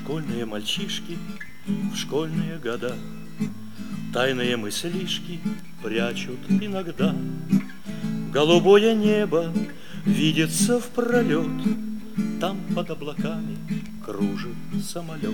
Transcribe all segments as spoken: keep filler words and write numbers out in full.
Школьные мальчишки в школьные года тайные мыслишки прячут иногда. Голубое небо видится впролет, там под облаками кружит самолет.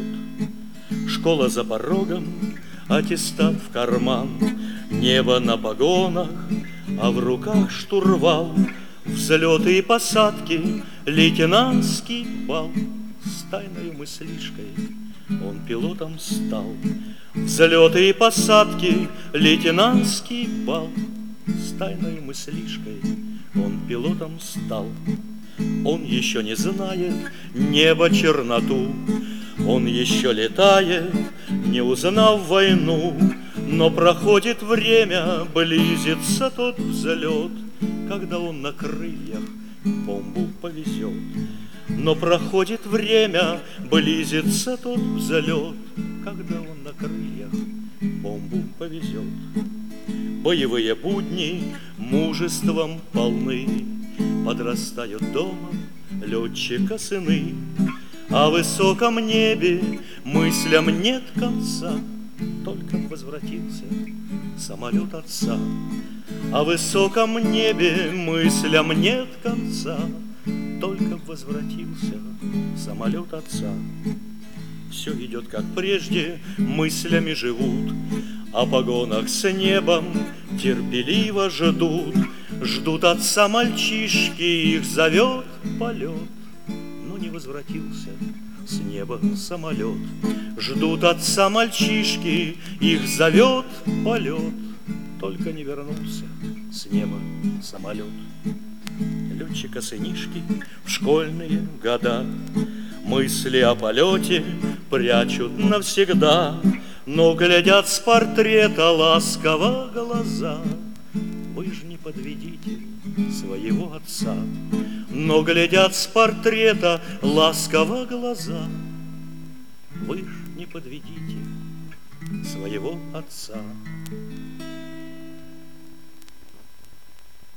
Школа за порогом, аттестат в карман, небо на погонах, а в руках штурвал. Взлеты и посадки, лейтенантский бал. С тайною мыслишкой он пилотом стал. Взлеты и посадки, лейтенантский бал. С тайною мыслишкой он пилотом стал. Он еще не знает неба черноту, он еще летает, не узнав войну. Но проходит время, близится тот взлет, когда он на крыльях бомбу повезет. Но проходит время, близится тот взлет, когда он на крыльях бомбу повезет. Боевые будни мужеством полны, подрастают дома летчика сыны. О высоком небе мыслям нет конца, только возвратился самолет отца. О высоком небе мыслям нет конца, только возвратился самолет отца. Все идет как прежде, мыслями живут, о погонах с небом терпеливо ждут. Ждут отца мальчишки, их зовет полет, но не возвратился с неба самолет. Ждут отца мальчишки, их зовет полет, только не вернулся с неба самолет. Летчика сынишки в школьные года мысли о полете прячут навсегда, но глядят с портрета ласково глаза. Вы ж не подведите своего отца, но глядят с портрета ласково глаза. Вы ж не подведите своего отца.